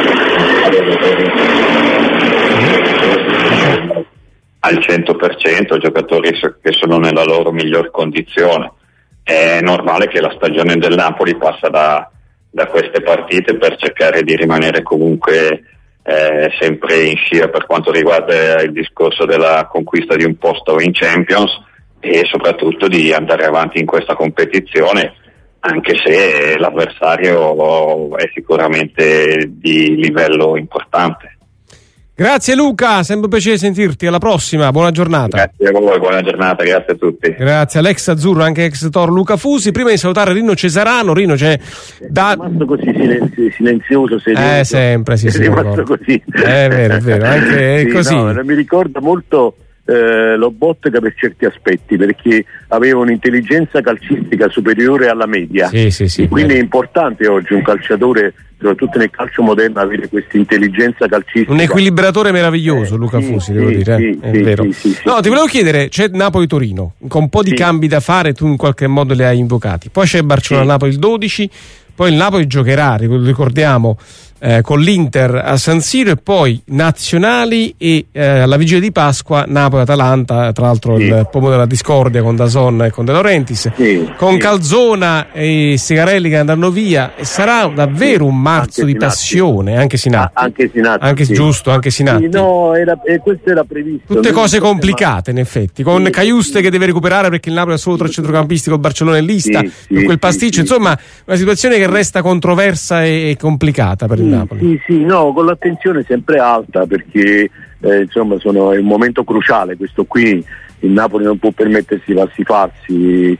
al 100% giocatori che sono nella loro miglior condizione. È normale che la stagione del Napoli passa da queste partite per cercare di rimanere comunque sempre in scia per quanto riguarda il discorso della conquista di un posto in Champions, e soprattutto di andare avanti in questa competizione, anche se l'avversario è sicuramente di livello importante. Grazie Luca, sempre un piacere sentirti, alla prossima, buona giornata. Grazie a voi, buona giornata, grazie a tutti. Grazie all'ex azzurro, anche ex Tor Luca Fusi. Prima di salutare Rino Cesarano, Rino c'è è rimasto così silenzioso, sempre, sì, è rimasto così. È vero, anche sì, così. No, mi ricorda molto Lobotka per certi aspetti, perché aveva un'intelligenza calcistica superiore alla media, sì, quindi è importante oggi un calciatore, soprattutto nel calcio moderno, avere questa intelligenza calcistica. Un equilibratore meraviglioso, Luca Fusi, devo dire, è vero. No, ti volevo chiedere, c'è Napoli-Torino con un po' di cambi da fare, tu in qualche modo li hai invocati, poi c'è Barcellona-Napoli il 12, poi il Napoli giocherà, ricordiamo, con l'Inter a San Siro, e poi nazionali e alla vigilia di Pasqua Napoli-Atalanta, tra l'altro il pomo della discordia con Dazon e con De Laurentiis, con Calzona e Segarelli che andranno via, e sarà davvero un marzo anche di passione, anche Sinatti, giusto, anche Sinatti. Questo era previsto. Tutte cose complicate in effetti, con Caiuste che deve recuperare perché il Napoli ha solo 3 centrocampisti, con Barcellona in lista, quel pasticcio, insomma una situazione che resta controversa e complicata per il Napoli. Con l'attenzione sempre alta, perché insomma è un momento cruciale questo qui. Il Napoli non può permettersi di farsi,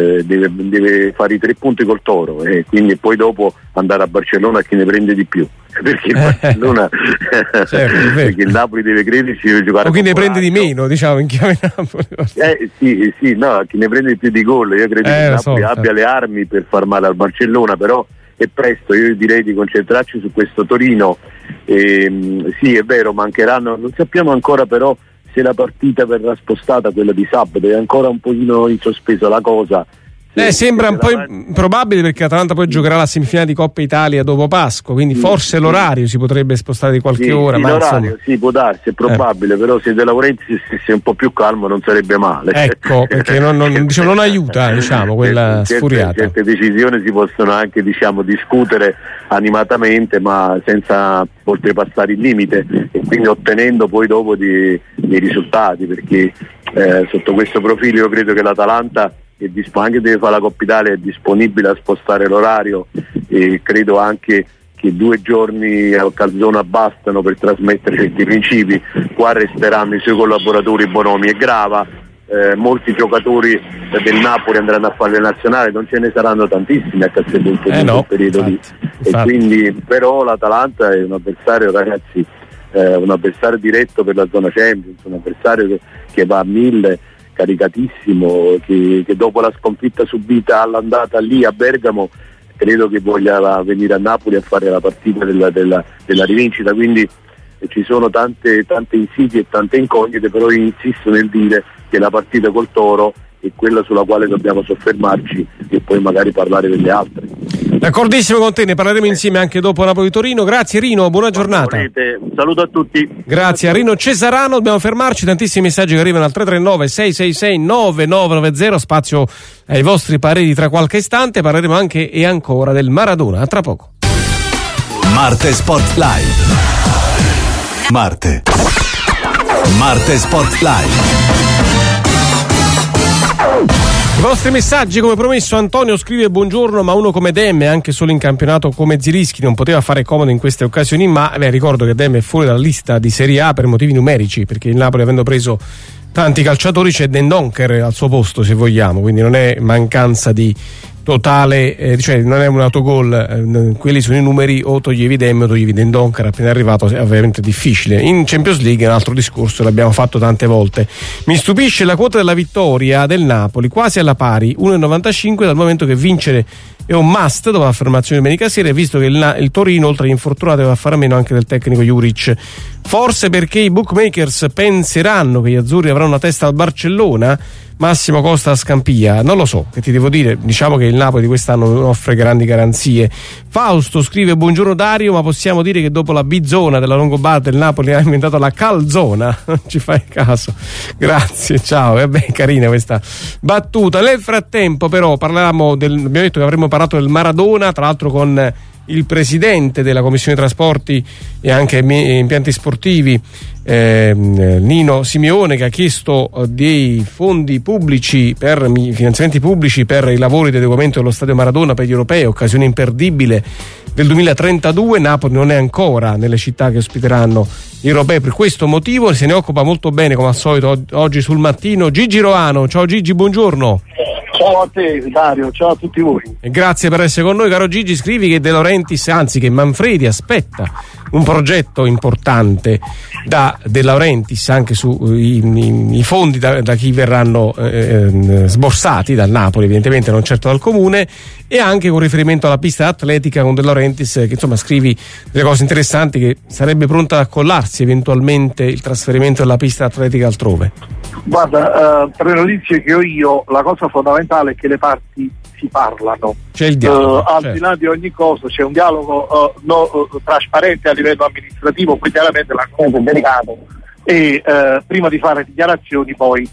deve fare i 3 punti col Toro, e quindi poi dopo andare a Barcellona a chi ne prende di più, perché il Barcellona perché il Napoli deve crederci, deve giocare, o chi ne prende di meno, diciamo, in chiave Napoli. Chi ne prende di più di gol. Io credo che il Napoli abbia le armi per far male al Barcellona, però è presto. Io direi di concentrarci su questo Torino. Sì, è vero, mancheranno, non sappiamo ancora però se la partita verrà spostata, quella di sabato, è ancora un pochino in sospeso la cosa. Sembra un po' improbabile, perché Atalanta poi giocherà la semifinale di Coppa Italia dopo Pasqua, quindi forse l'orario si potrebbe spostare di qualche ora. Ma l'orario può darsi, è probabile, però se De Laurentiis stesse un po' più calmo non sarebbe male. Ecco, perché non aiuta, diciamo, quella sfuriata. Certe decisioni si possono anche, diciamo, discutere animatamente, ma senza oltrepassare il limite, e quindi ottenendo poi dopo dei risultati, perché sotto questo profilo io credo che l'Atalanta, che anche deve fare la Coppa Italia, è disponibile a spostare l'orario, e credo anche che 2 giorni a Calzona bastano per trasmettere certi principi. Qua resteranno i suoi collaboratori Bonomi e Grava, molti giocatori del Napoli andranno a fare le nazionali, non ce ne saranno tantissimi a questo punto in quel periodo lì, e quindi però l'Atalanta è un avversario, ragazzi, un avversario diretto per la zona Champions, un avversario che va a 1000, caricatissimo, che dopo la sconfitta subita all'andata lì a Bergamo credo che voglia venire a Napoli a fare la partita della rivincita, quindi ci sono tante insidie e tante incognite, però io insisto nel dire che la partita col Toro è quella sulla quale dobbiamo soffermarci, e poi magari parlare delle altre. D'accordissimo con te, ne parleremo insieme anche dopo Napoli-Torino. Grazie Rino, buona giornata. Un saluto a tutti. Grazie a Rino Cesarano, dobbiamo fermarci, tantissimi messaggi che arrivano al 339 666 9990, spazio ai vostri pareri tra qualche istante, parleremo anche e ancora del Maradona, a tra poco. Marte Sport Live. Marte Sport Live. I vostri messaggi, come promesso. Antonio scrive: buongiorno, ma uno come Demme, anche solo in campionato come Zielinski, non poteva fare comodo in queste occasioni, ma ricordo che Demme è fuori dalla lista di Serie A per motivi numerici, perché il Napoli, avendo preso tanti calciatori, c'è Dendoncker al suo posto, se vogliamo, quindi non è mancanza di totale, cioè non è un autogol, quelli sono i numeri, o toglievi Demme o toglievi Dendoncker appena arrivato, è ovviamente difficile. In Champions League è un altro discorso, l'abbiamo fatto tante volte. Mi stupisce la quota della vittoria del Napoli, quasi alla pari, 1,95, dal momento che vincere è un must dopo l'affermazione di domenica sera, visto che il Torino, oltre agli infortunati, deve fare a meno anche del tecnico Juric. Forse perché i bookmakers penseranno che gli azzurri avranno una testa al Barcellona? Massimo Costa a Scampia, non lo so, che ti devo dire, diciamo che il Napoli di quest'anno non offre grandi garanzie. Fausto scrive: buongiorno Dario, ma possiamo dire che dopo la B-zona della Longobardia il Napoli ha inventato la calzona? Non ci fai caso. Grazie, ciao, è ben carina questa battuta. Nel frattempo però abbiamo detto che avremmo parlato del Maradona, tra l'altro con il presidente della Commissione Trasporti e anche impianti sportivi, Nino Simeone, che ha chiesto dei fondi pubblici, per finanziamenti pubblici per i lavori di adeguamento dello stadio Maradona per gli europei, occasione imperdibile del 2032. Napoli non è ancora nelle città che ospiteranno gli europei per questo motivo, se ne occupa molto bene come al solito oggi sul mattino Gigi Roano. Ciao Gigi, buongiorno. Ciao a te Dario, ciao a tutti voi. E grazie per essere con noi, caro Gigi. Scrivi che De Laurentiis, anzi che Manfredi aspetta un progetto importante da De Laurentiis anche sui fondi da chi verranno sborsati dal Napoli, evidentemente non certo dal Comune, e anche con riferimento alla pista atletica con De Laurentiis, che insomma scrivi delle cose interessanti, che sarebbe pronta ad accollarsi eventualmente il trasferimento della pista atletica altrove. Guarda, per le notizie che ho io, la cosa fondamentale è che le parti si parlano. C'è il dialogo, al di là di ogni cosa c'è un dialogo trasparente a livello amministrativo, poi chiaramente l'argomento è delicato e prima di fare dichiarazioni poi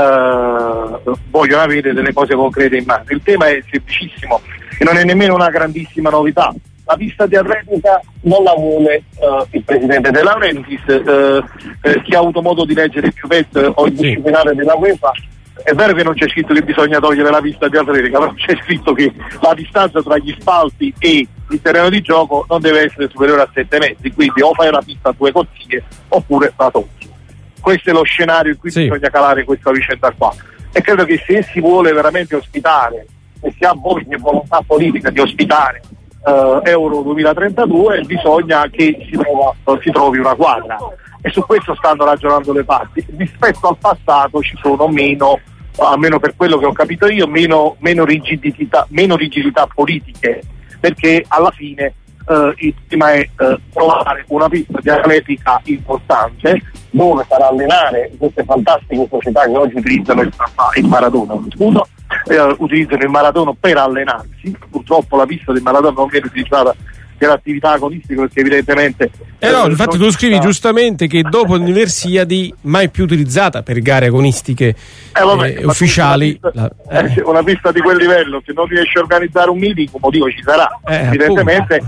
vogliono avere delle cose concrete in mano. Il tema è semplicissimo e non è nemmeno una grandissima novità. La pista di atletica non la vuole il presidente De Laurentiis, chi ha avuto modo di leggere il piupetto o il disciplinare della UEFA. È vero che non c'è scritto che bisogna togliere la pista di atletica, però c'è scritto che la distanza tra gli spalti e il terreno di gioco non deve essere superiore a 7 metri, quindi o fai una pista a 2 corsie oppure la togli. Questo è lo scenario in cui bisogna calare questa vicenda qua, e credo che se si vuole veramente ospitare, e si ha voglia e volontà politica di ospitare Euro 2032, bisogna che si trovi una quadra, e su questo stanno ragionando le parti. Rispetto al passato ci sono meno, almeno per quello che ho capito io, meno rigidità politiche, perché alla fine il tema è trovare una pista di atletica importante dove far allenare queste fantastiche società che oggi utilizzano il Maradona, utilizzano il Maradona per allenarsi. Purtroppo la pista del Maradona non viene utilizzata per attività agonistiche, perché evidentemente no, infatti tu scrivi giustamente che dopo l'Universiadi mai più utilizzata per gare agonistiche ufficiali. Una pista di quel livello, se non riesce a organizzare un meeting, un motivo ci sarà, evidentemente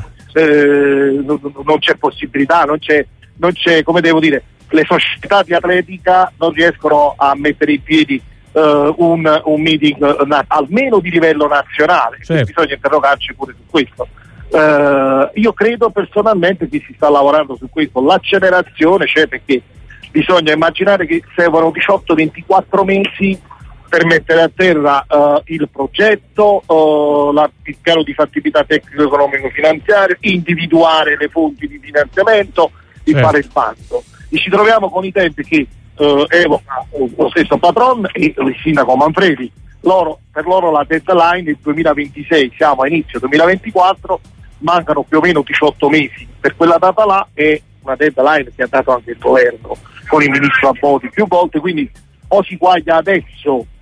non c'è possibilità, non c'è, come devo dire, le società di atletica non riescono a mettere in piedi un meeting almeno di livello nazionale. Certo. Bisogna interrogarci pure su questo. Io credo personalmente che si sta lavorando su questo. L'accelerazione c'è, perché bisogna immaginare che servono 18-24 mesi per mettere a terra il progetto, il piano di fattibilità tecnico-economico-finanziario, individuare le fonti di finanziamento, di fare il bando. E ci troviamo con i tempi che evoca lo stesso Patron e il sindaco Manfredi. Per loro la deadline è il 2026, siamo a inizio 2024, mancano più o meno 18 mesi. Per quella data là è una deadline che ha dato anche il governo con il ministro Abodi più volte, quindi o si guaglia adesso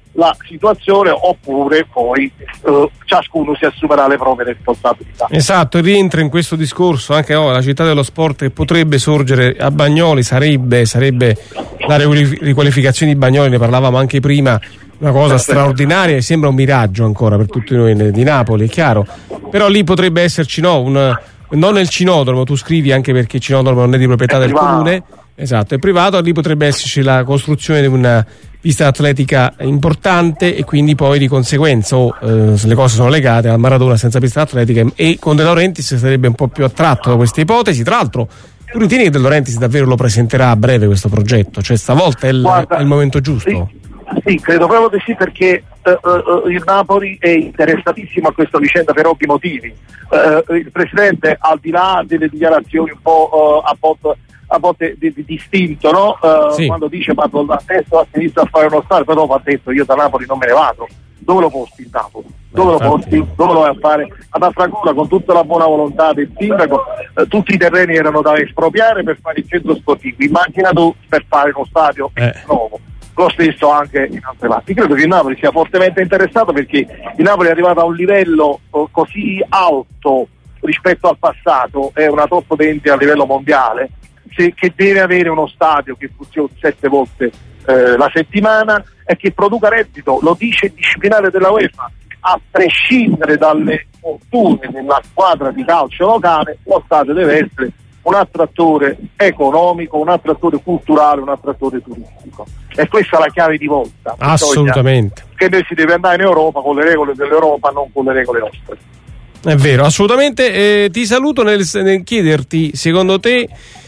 la situazione, oppure poi ciascuno si assumerà le proprie responsabilità. Esatto, rientra in questo discorso anche la città dello sport che potrebbe sorgere a Bagnoli, sarebbe la riqualificazione di Bagnoli, ne parlavamo anche prima, una cosa straordinaria e sembra un miraggio ancora per tutti noi di Napoli, è chiaro, però lì potrebbe esserci non nel cinodromo, tu scrivi anche perché il cinodromo non è di proprietà del comune, esatto, è privato, lì potrebbe esserci la costruzione di una pista atletica importante e quindi poi di conseguenza se le cose sono legate al Maradona senza pista atletica, e con De Laurentiis sarebbe un po' più attratto da queste ipotesi. Tra l'altro tu ritieni che De Laurentiis davvero lo presenterà a breve questo progetto? Cioè stavolta è il momento giusto? Sì, credo proprio di sì, perché il Napoli è interessatissimo a questa vicenda per ovvi motivi. Il Presidente, al di là delle dichiarazioni un po' a volte distinto, no? Sì. Quando dice ma adesso ha iniziato a fare uno stadio, però dopo ha detto io da Napoli non me ne vado. Dove lo posti il Napoli? Dove lo posti? Dove lo vai a fare? Ad Afragola, con tutta la buona volontà del sindaco, tutti i terreni erano da espropriare per fare il centro sportivo. Immagina tu per fare uno stadio nuovo. Lo stesso anche in altre parti. Credo che il Napoli sia fortemente interessato, perché il Napoli è arrivato a un livello così alto rispetto al passato, è una top 20 a livello mondiale, che deve avere uno stadio che funzioni 7 volte la settimana e che produca reddito. Lo dice il disciplinare della UEFA: a prescindere dalle fortune della squadra di calcio locale, lo stadio deve essere un attrattore economico, un attrattore culturale, un attrattore turistico, e questa è la chiave di volta. Assolutamente, che noi si deve andare in Europa con le regole dell'Europa, non con le regole nostre. È vero, assolutamente. Ti saluto nel chiederti, secondo te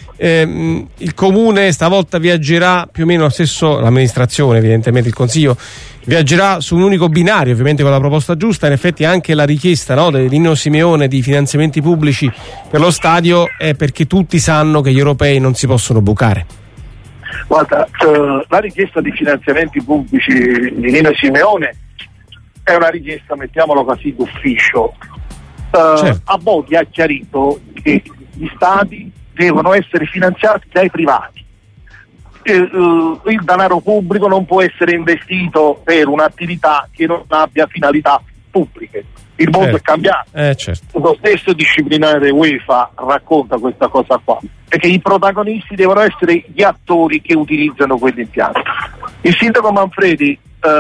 il comune stavolta viaggerà più o meno stesso, l'amministrazione, evidentemente il consiglio viaggerà su un unico binario, ovviamente con la proposta giusta. In effetti anche la richiesta, no, di Nino Simeone di finanziamenti pubblici per lo stadio è perché tutti sanno che gli europei non si possono bucare. Guarda, la richiesta di finanziamenti pubblici di Nino Simeone è una richiesta, mettiamolo così, d'ufficio. Certo. A Bodi ha chiarito che gli stadi devono essere finanziati dai privati. Il denaro pubblico non può essere investito per un'attività che non abbia finalità pubbliche. Il mondo è cambiato. Certo. Lo stesso disciplinare UEFA racconta questa cosa qua, perché i protagonisti devono essere gli attori che utilizzano quell'impianto. Il sindaco Manfredi,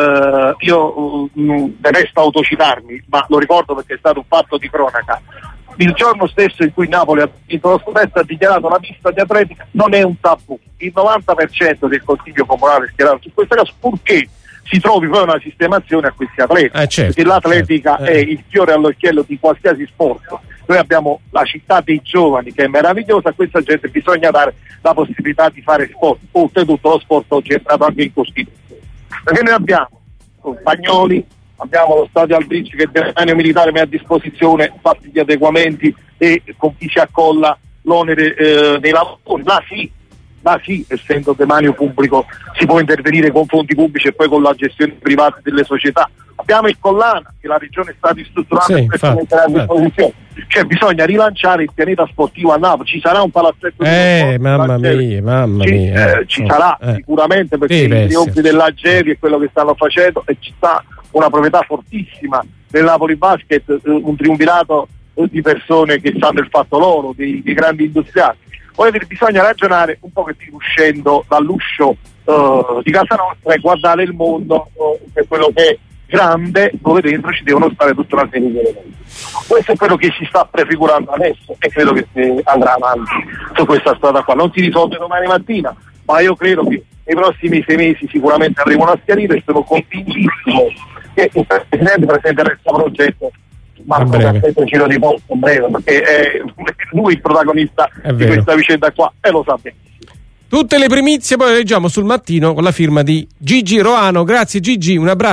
io detesto autocitarmi, ma lo ricordo perché è stato un fatto di cronaca, il giorno stesso in cui Napoli ha vinto lo scudetto ha dichiarato: la pista di atletica non è un tabù. Il 90% del consiglio comunale è schierato su questa cosa, purché si trovi poi una sistemazione a questi atleti, certo, perché l'atletica è il fiore all'occhiello di qualsiasi sport. Noi abbiamo la città dei giovani che è meravigliosa, a questa gente bisogna dare la possibilità di fare sport. Oltretutto lo sport oggi è entrato anche in Costituzione, perché noi abbiamo Bagnoli, abbiamo lo stadio al Bridge che il demanio militare mette a disposizione, fatti gli adeguamenti e con chi si accolla l'onere dei lavori. Là sì, essendo demanio pubblico si può intervenire con fondi pubblici e poi con la gestione privata delle società. Abbiamo il Collana che la regione sta ristrutturando e metterà a disposizione. Cioè bisogna rilanciare il pianeta sportivo a Napoli. Ci sarà un palazzetto mamma mia, ci sarà sicuramente, perché i trionfi dell'Algeri è quello che stanno facendo, e ci sta una proprietà fortissima del Napoli Basket, un triumvirato di persone che sanno il fatto loro, dei grandi industriali. Bisogna ragionare un pochettino uscendo dall'uscio di casa nostra e guardare il mondo per quello che è grande, dove dentro ci devono stare tutta una serie di elementi. Questo è quello che si sta prefigurando adesso e credo che si andrà avanti su questa strada qua. Non si risolve domani mattina, ma io credo che nei prossimi 6 mesi sicuramente arrivano a schiarire e sono convintissimo che il Presidente presenterà il suo progetto, ma aspetta un giro di posto breve, perché è lui il protagonista di questa vicenda qua e lo sa bene. Tutte le primizie poi le leggiamo sul Mattino con la firma di Gigi Roano. Grazie Gigi, un abbraccio.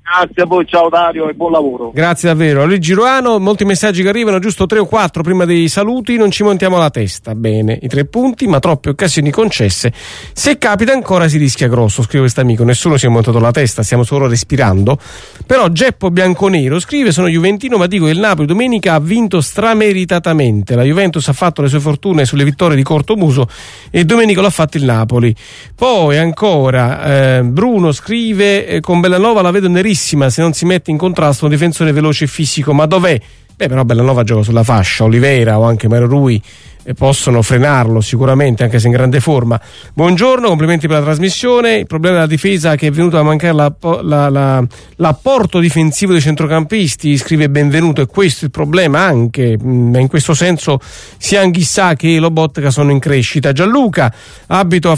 Grazie a voi, ciao Dario e buon lavoro. Grazie davvero. Luigi Roano, molti messaggi che arrivano, giusto 3 o 4 prima dei saluti, non ci montiamo la testa. Bene, i 3 punti, ma troppe occasioni concesse. Se capita ancora si rischia grosso, scrive quest'amico. Nessuno si è montato la testa, stiamo solo respirando. Però Geppo Bianconero scrive: sono juventino, ma dico che il Napoli domenica ha vinto strameritatamente. La Juventus ha fatto le sue fortune sulle vittorie di Cortomuso e domenica l'ha fatto il Napoli. Poi ancora Bruno scrive: con Bellanova la vedo nerissima se non si mette in contrasto un difensore veloce e fisico, ma dov'è? Però Bellanova gioca sulla fascia, Oliveira o anche Mario Rui possono frenarlo sicuramente, anche se in grande forma. Buongiorno, complimenti per la trasmissione. Il problema della difesa è che è venuto a mancare l'apporto difensivo dei centrocampisti, scrive Benvenuto, e questo è il problema anche, in questo senso sia Anghissà che Lobotka sono in crescita. Gianluca, abito a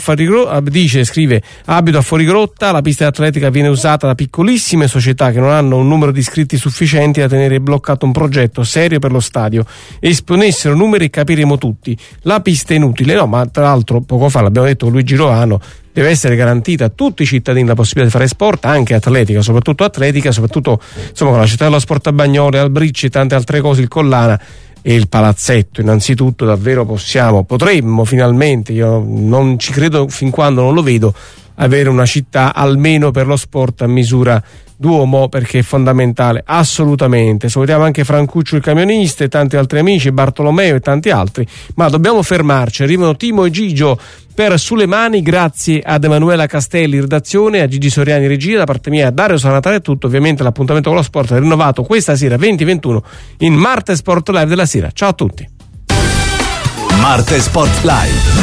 Fuorigrotta, la pista atletica viene usata da piccolissime società che non hanno un numero di iscritti sufficienti da tenere bloccato un progetto serio per lo stadio. Esponessero numeri e capiremo tutto. La pista è inutile, no, ma tra l'altro poco fa l'abbiamo detto con Luigi Roano, deve essere garantita a tutti i cittadini la possibilità di fare sport, anche atletica, soprattutto insomma con la città dello sport a Bagnoli, al Bricci e tante altre cose, il Collana e il palazzetto. Innanzitutto davvero potremmo finalmente, io non ci credo fin quando non lo vedo, avere una città almeno per lo sport a misura d'uomo, perché è fondamentale, assolutamente. Salutiamo anche Francuccio il camionista e tanti altri amici, Bartolomeo e tanti altri, ma dobbiamo fermarci. Arrivano Timo e Gigio per Sulle Mani, grazie ad Emanuela Castelli redazione, a Gigi Soriani regia, da parte mia Dario Sanatale è tutto. Ovviamente l'appuntamento con lo sport è rinnovato questa sera 20:21 in Marte Sport Live della sera. Ciao a tutti. Marte Sport Live.